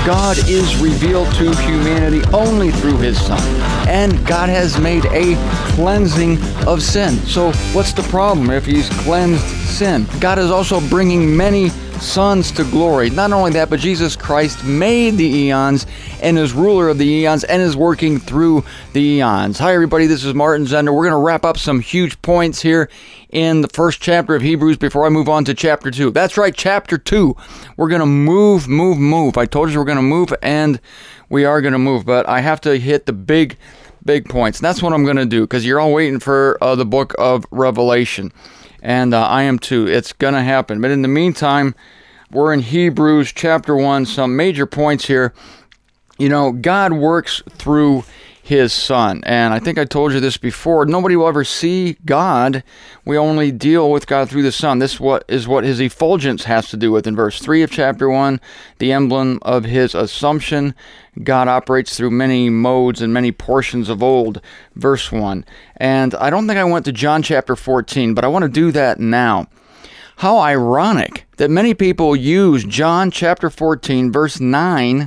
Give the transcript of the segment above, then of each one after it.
God is revealed to humanity only through His Son. And God has made a cleansing of sin. So what's the problem if He's cleansed sin? God is also bringing many sons to glory. Not only that, but Jesus Christ made the eons and is ruler of the eons and is working through the eons. Hi everybody, this is Martin Zender. We're going to wrap up some huge points here in the first chapter of Hebrews before I move on to chapter 2. That's right, chapter 2. We're going to move. I told you we're going to move, and we are going to move, but I have to hit the big points. And that's what I'm going to do, because you're all waiting for the book of Revelation. And I am too. It's going to happen. But in the meantime, we're in Hebrews chapter 1, some major points here. You know, God works through His Son. And I think I told you this before. Nobody will ever see God. We only deal with God through the Son. This is what His effulgence has to do with. In verse 3 of chapter 1, the emblem of His assumption. God operates through many modes and many portions of old. Verse 1. And I don't think I went to John chapter 14, but I want to do that now. How ironic that many people use John chapter 14, verse 9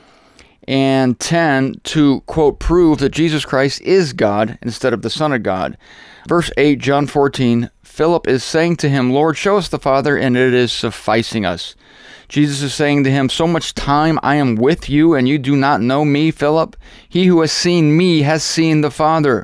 and 10 to, quote, prove that Jesus Christ is God instead of the Son of God. Verse 8, John 14, Philip is saying to him, Lord, show us the Father, and it is sufficing us. Jesus is saying to him, so much time I am with you, and you do not know me, Philip. He who has seen me has seen the Father.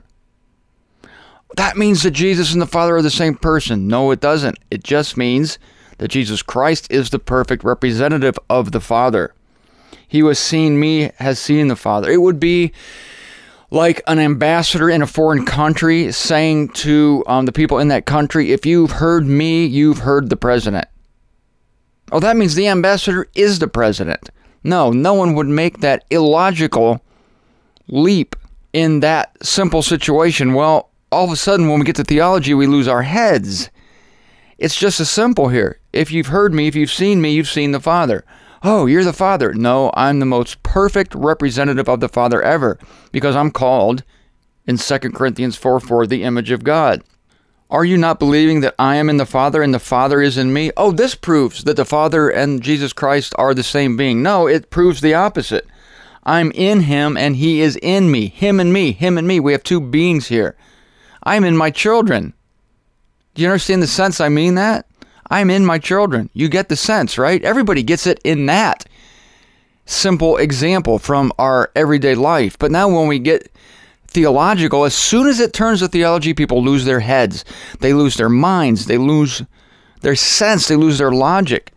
That means that Jesus and the Father are the same person. No, it doesn't. It just means that Jesus Christ is the perfect representative of the Father. He who has seen me has seen the Father. It would be like an ambassador in a foreign country saying to the people in that country, if you've heard me, you've heard the president. Oh, that means the ambassador is the president. No one would make that illogical leap in that simple situation. Well, all of a sudden, when we get to theology, we lose our heads. It's just as simple here. If you've heard me, if you've seen me, you've seen the Father. Oh, you're the Father. No, I'm the most perfect representative of the Father ever, because I'm called in 2 Corinthians 4:4 the image of God. Are you not believing that I am in the Father and the Father is in me? Oh, this proves that the Father and Jesus Christ are the same being. No, it proves the opposite. I'm in Him and He is in me. Him and me, Him and me. We have two beings here. I'm in my children. Do you understand the sense I mean that? I'm in my children. You get the sense, right? Everybody gets it in that simple example from our everyday life. But now when we get theological, as soon as it turns to theology, people lose their heads. They lose their minds. They lose their sense. They lose their logic.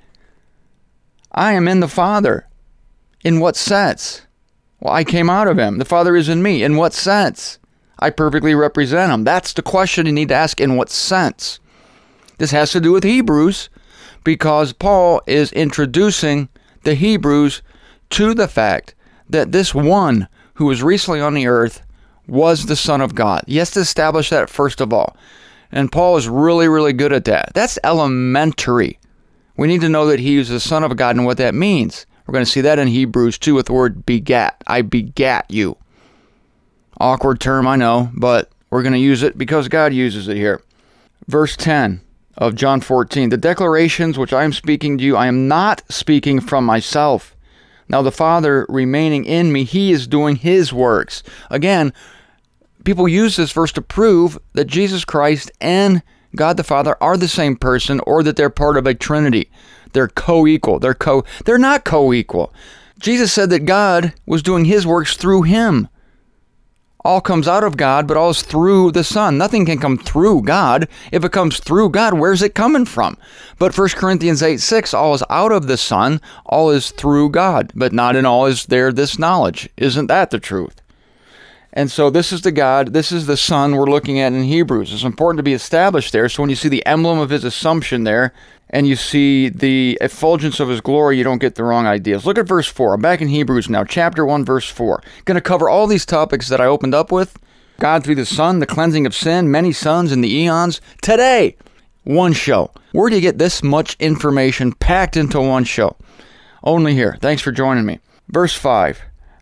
I am in the Father. In what sense? Well, I came out of Him. The Father is in me. In what sense? I perfectly represent Him. That's the question you need to ask. In what sense? This has to do with Hebrews, because Paul is introducing the Hebrews to the fact that this one who was recently on the earth was the Son of God. He has to establish that first of all. And Paul is really, really good at that. That's elementary. We need to know that He is the Son of God and what that means. We're going to see that in Hebrews 2 with the word begat. I begat you. Awkward term, I know, but we're going to use it because God uses it here. Verse 10 of John 14. The declarations which I am speaking to you, I am not speaking from myself. Now the Father remaining in me, He is doing His works. Again, people use this verse to prove that Jesus Christ and God the Father are the same person, or that they're part of a Trinity. They're co-equal. They're not co-equal. Jesus said that God was doing His works through Him. All comes out of God, but all is through the Son. Nothing can come through God. If it comes through God, where's it coming from? But 1 Corinthians 8:6, all is out of the Son, all is through God. But not in all is there this knowledge. Isn't that the truth? And so this is the God, this is the Son we're looking at in Hebrews. It's important to be established there. So when you see the emblem of His assumption there, and you see the effulgence of His glory, you don't get the wrong ideas. Look at verse 4. I'm back in Hebrews now, chapter 1, verse 4. Going to cover all these topics that I opened up with. God through the Son, the cleansing of sin, many sons in the eons. Today, one show. Where do you get this much information packed into one show? Only here. Thanks for joining me. Verse 5.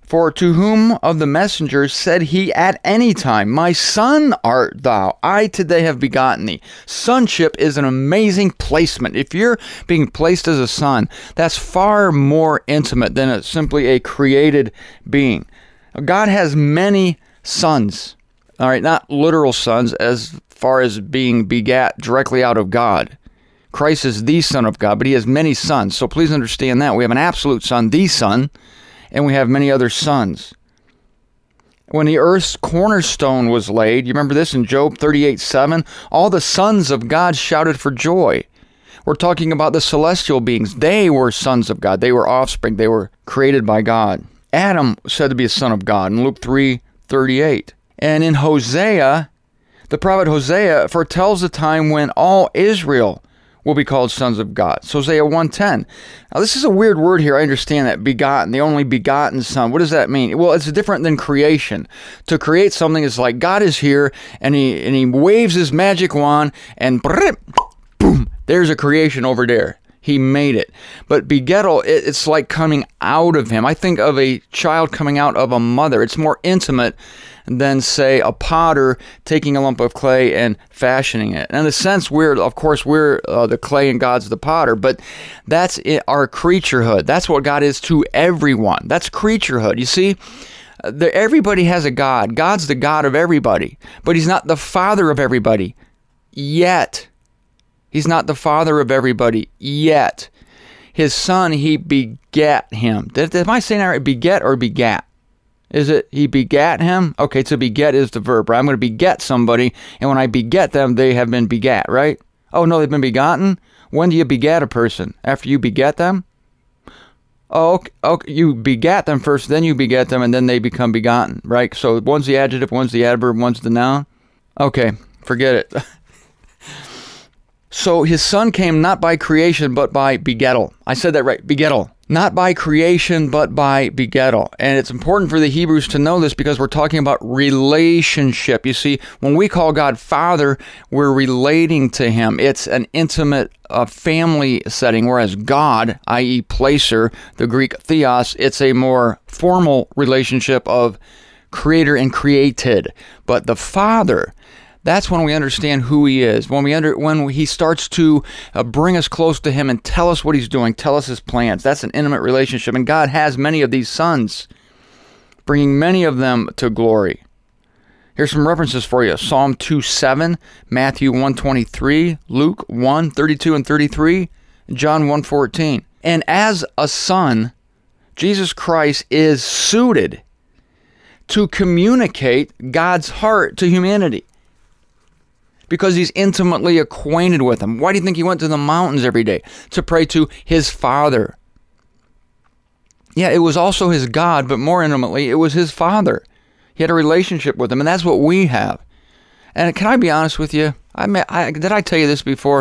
For to whom of the messengers said he at any time, My son art thou, I today have begotten thee. Sonship is an amazing placement. If you're being placed as a son, that's far more intimate than simply a created being. God has many sons, all right, not literal sons as far as being begat directly out of God. Christ is the Son of God, but he has many sons. So please understand that. We have an absolute Son, the Son, and we have many other sons. When the earth's cornerstone was laid, you remember this in Job 38:7? All the sons of God shouted for joy. We're talking about the celestial beings. They were sons of God. They were offspring. They were created by God. Adam was said to be a son of God in Luke 3:38. And in Hosea, the prophet Hosea foretells the time when all Israel will be called sons of God. So Hosea 1:10. Now this is a weird word here. I understand that. Begotten, the only begotten son. What does that mean? Well, it's different than creation. To create something is like God is here and he waves his magic wand and boom, there's a creation over there. He made it. But begettal, it's like coming out of him. I think of a child coming out of a mother. It's more intimate than, say, a potter taking a lump of clay and fashioning it. And in a sense, we're the clay and God's the potter, but that's our creaturehood. That's what God is to everyone. That's creaturehood. You see, everybody has a God. God's the God of everybody, but he's not the father of everybody yet. He's not the father of everybody yet. His son, he begat him. Am I saying that right? Beget or begat? Is it he begat him? Okay, to beget is the verb, right? I'm going to beget somebody, and when I beget them, they have been begat, right? Oh, no, they've been begotten? When do you begat a person? After you beget them? Oh, okay, you begat them first, then you beget them, and then they become begotten, right? So one's the adjective, one's the adverb, one's the noun. Okay, forget it. So his son came not by creation, but by begettal. I said that right, begettal. Not by creation, but by begettal. And it's important for the Hebrews to know this because we're talking about relationship. You see, when we call God Father, we're relating to him. It's an intimate family setting, whereas God, i.e. placer, the Greek theos, it's a more formal relationship of creator and created. But the Father, that's when we understand who he is. When he starts to bring us close to him and tell us what he's doing, tell us his plans. That's an intimate relationship. And God has many of these sons, bringing many of them to glory. Here's some references for you. Psalm 2:7, Matthew 1:23, Luke 1:32 and 33, John 1:14. And as a son, Jesus Christ is suited to communicate God's heart to humanity, because he's intimately acquainted with him. Why do you think he went to the mountains every day? To pray to his Father. Yeah, it was also his God, but more intimately, it was his Father. He had a relationship with him, and that's what we have. And can I be honest with you? Did I tell you this before?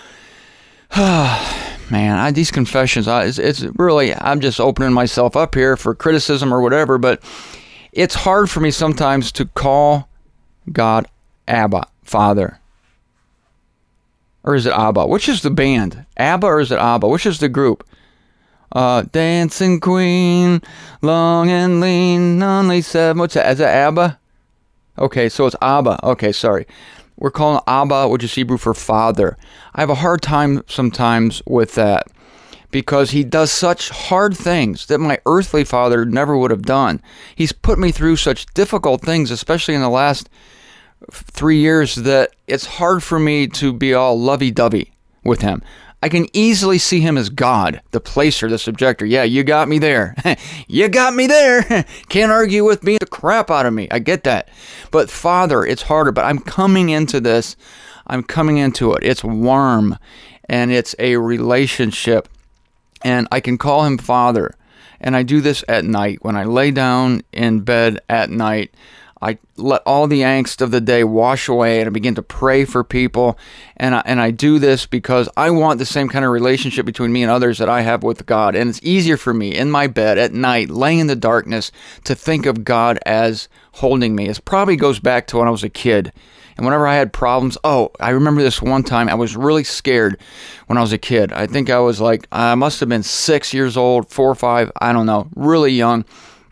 Man, these confessions, it's really, I'm just opening myself up here for criticism or whatever, but it's hard for me sometimes to call God Abba, Father. Or is it ABBA? Which is the band? ABBA or is it ABBA? Which is the group? Dancing Queen, long and lean, only seven. What's that? Is that ABBA? Okay, so it's ABBA. Okay, sorry. We're calling ABBA, which is Hebrew for Father. I have a hard time sometimes with that because he does such hard things that my earthly father never would have done. He's put me through such difficult things, especially in the last 3 years, that it's hard for me to be all lovey-dovey with him. I can easily see him as God, the placer, the subjector. Yeah, you got me there. You got me there. Can't argue with me the crap out of me. I get that. But Father, it's harder. But I'm coming into this. I'm coming into it. It's warm, and it's a relationship. And I can call him Father. And I do this at night. When I lay down in bed at night, I let all the angst of the day wash away, and I begin to pray for people. And I do this because I want the same kind of relationship between me and others that I have with God. And it's easier for me in my bed at night, laying in the darkness, to think of God as holding me. It probably goes back to when I was a kid. And whenever I had problems, I remember this one time, I was really scared when I was a kid. I think I was I must have been 6 years old, 4 or 5, I don't know, really young.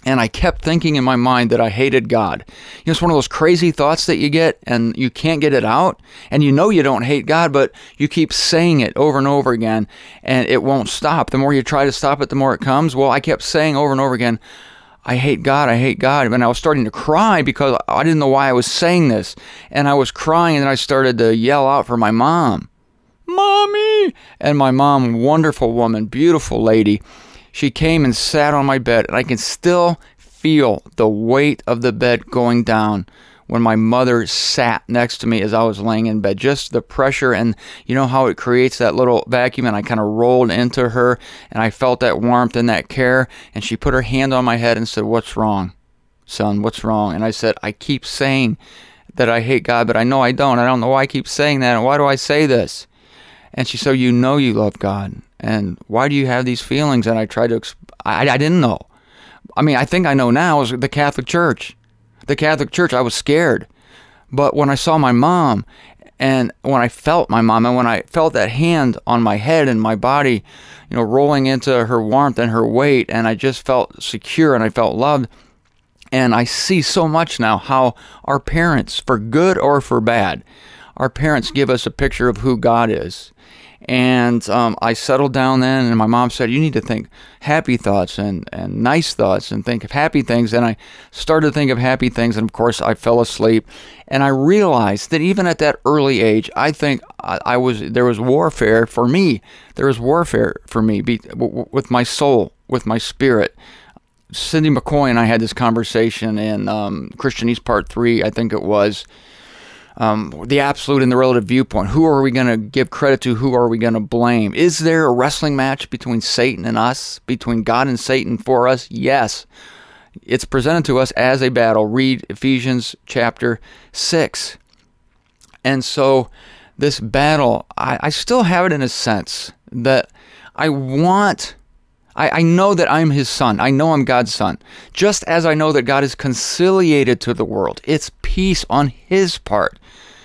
And I kept thinking in my mind that I hated God. It's one of those crazy thoughts that you get and you can't get it out. And you know you don't hate God, but you keep saying it over and over again, and it won't stop. The more you try to stop it, the more it comes. Well, I kept saying over and over again, I hate God, I hate God. And I was starting to cry because I didn't know why I was saying this. And I was crying, and then I started to yell out for my mom. Mommy! And my mom, wonderful woman, beautiful lady, she came and sat on my bed, and I can still feel the weight of the bed going down when my mother sat next to me as I was laying in bed. Just the pressure, and you know how it creates that little vacuum, and I kind of rolled into her, and I felt that warmth and that care, and she put her hand on my head and said, "What's wrong, son? What's wrong?" And I said, "I keep saying that I hate God, but I know I don't. I don't know why I keep saying that, and why do I say this?" And she said, "You know you love God, and why do you have these feelings?" And I tried to, I didn't know. I mean, I think I know now. It was the Catholic Church. The Catholic Church, I was scared. But when I saw my mom, and when I felt my mom, and when I felt that hand on my head and my body, rolling into her warmth and her weight, and I just felt secure and I felt loved. And I see so much now how our parents, for good or for bad, our parents give us a picture of who God is. And I settled down then, and my mom said, "You need to think happy thoughts and nice thoughts and think of happy things." And I started to think of happy things, and of course I fell asleep. And I realized that even at that early age, I think there was warfare for me. There was warfare for me with my soul, with my spirit. Cindy McCoy and I had this conversation in Christianese Part 3, I think it was. The absolute and the relative viewpoint. Who are we going to give credit to? Who are we going to blame? Is there a wrestling match between Satan and us? Between God and Satan for us? Yes. It's presented to us as a battle. Read Ephesians chapter 6. And so this battle, I still have it in a sense that I know that I'm his son. I know I'm God's son. Just as I know that God is conciliated to the world. It's peace on his part.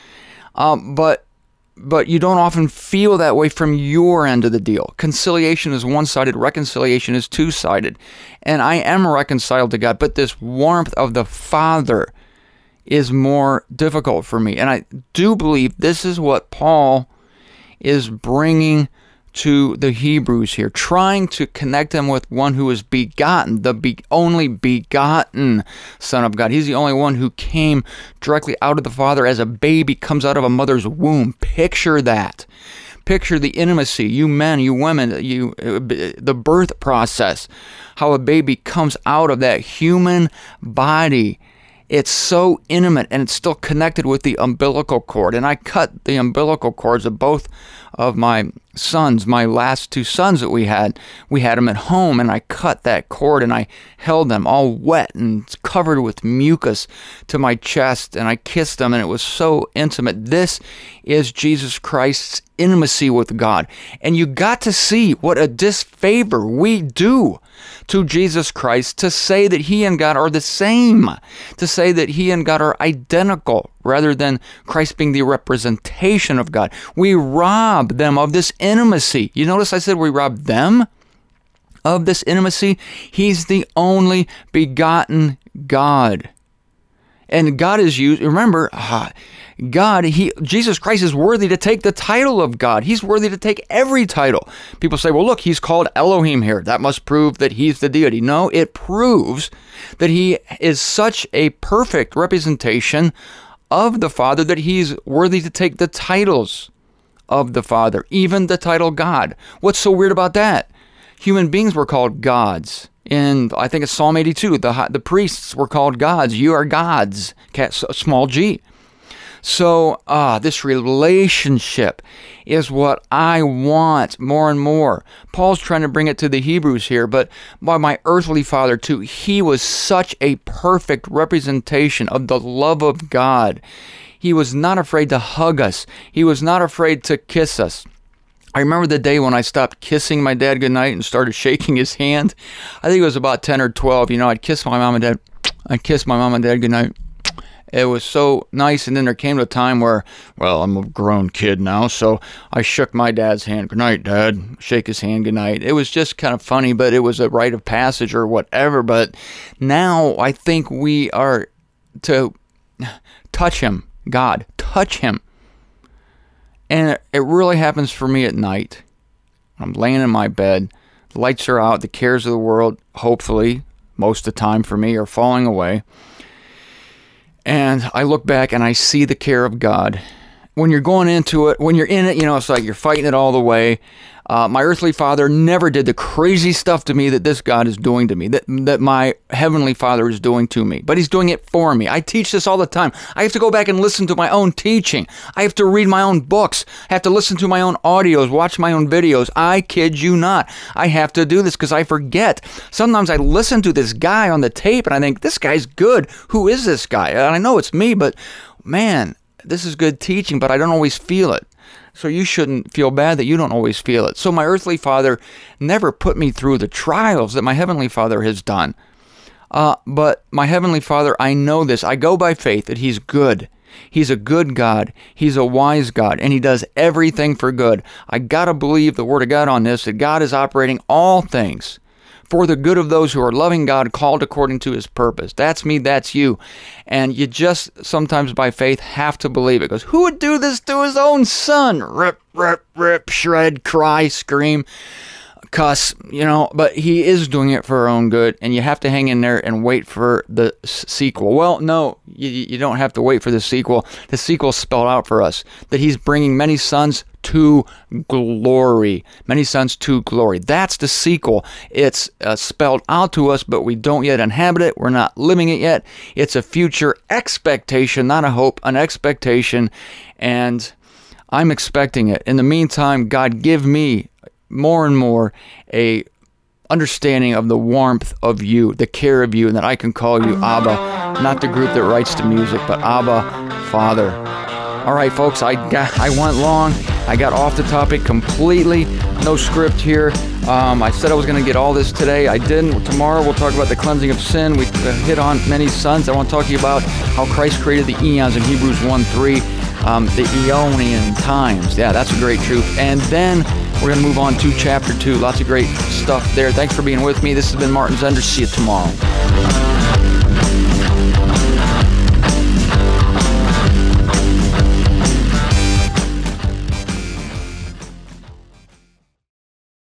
But you don't often feel that way from your end of the deal. Conciliation is one-sided. Reconciliation is two-sided. And I am reconciled to God. But this warmth of the Father is more difficult for me. And I do believe this is what Paul is bringing to the Hebrews here, trying to connect them with one who is begotten, the only begotten Son of God. He's the only one who came directly out of the Father as a baby comes out of a mother's womb. Picture that. Picture the intimacy, you men, you women, the birth process, how a baby comes out of that human body. It's so intimate, and it's still connected with the umbilical cord. And I cut the umbilical cords of both of my sons, my last two sons that we had. We had them at home, and I cut that cord, and I held them all wet and covered with mucus to my chest, and I kissed them, and it was so intimate. This is Jesus Christ's intimacy with God. And you got to see what a disfavor we do to Jesus Christ to say that he and God are the same, to say that he and God are identical, rather than Christ being the representation of God. We rob them of this intimacy. You notice I said we rob them of this intimacy? He's the only begotten God. And God is used, remember, Jesus Christ is worthy to take the title of God. He's worthy to take every title. People say, well, look, he's called Elohim here. That must prove that he's the deity. No, it proves that he is such a perfect representation of the Father that he's worthy to take the titles of the Father, even the title God. What's so weird about that? Human beings were called gods. In, I think it's Psalm 82, the priests were called gods. You are gods, small g. So this relationship is what I want more and more. Paul's trying to bring it to the Hebrews here, but by my earthly father too, he was such a perfect representation of the love of God. He was not afraid to hug us. He was not afraid to kiss us. I remember the day when I stopped kissing my dad goodnight and started shaking his hand. I think it was about 10 or 12. I'd kiss my mom and dad. I'd kiss my mom and dad goodnight. It was so nice. And then there came a time where, well, I'm a grown kid now, so I shook my dad's hand. Good night, Dad. Shake his hand, good night. It was just kind of funny, but it was a rite of passage or whatever. But now I think we are to touch him. God, touch him. And it really happens for me at night. I'm laying in my bed. The lights are out. The cares of the world, hopefully, most of the time for me, are falling away. And I look back and I see the care of God. When you're going into it, when you're in it, it's like you're fighting it all the way. My earthly father never did the crazy stuff to me that this God is doing to me, that my heavenly Father is doing to me. But he's doing it for me. I teach this all the time. I have to go back and listen to my own teaching. I have to read my own books. I have to listen to my own audios, watch my own videos. I kid you not. I have to do this because I forget. Sometimes I listen to this guy on the tape and I think, this guy's good. Who is this guy? And I know it's me, but man, this is good teaching, but I don't always feel it. So you shouldn't feel bad that you don't always feel it. So my earthly father never put me through the trials that my heavenly Father has done. But my heavenly Father, I know this. I go by faith that he's good. He's a good God. He's a wise God, and he does everything for good. I got to believe the Word of God on this, that God is operating all things for the good of those who are loving God, called according to his purpose. That's me, that's you. And you just sometimes by faith have to believe it. Because who would do this to his own son? Rip, rip, rip, shred, cry, scream, cuss, but he is doing it for our own good, and you have to hang in there and wait for the sequel. Well, no, you don't have to wait for the sequel. The sequel's spelled out for us, that he's bringing many sons to glory. Many sons to glory. That's the sequel. It's spelled out to us, but we don't yet inhabit it. We're not living it yet. It's a future expectation, not a hope, an expectation, and I'm expecting it. In the meantime, God, give me more and more a understanding of the warmth of you, the care of you, and that I can call you Abba, not the group that writes the music, but Abba, Father. All right, folks, I went long. I got off the topic completely. No script here. I said I was going to get all this today. I didn't. Tomorrow we'll talk about the cleansing of sin. We hit on many sons. I want to talk to you about how Christ created the eons in Hebrews 1:3, the Aeonian times. Yeah, that's a great truth. And then we're going to move on to chapter 2. Lots of great stuff there. Thanks for being with me. This has been Martin Zender. See you tomorrow.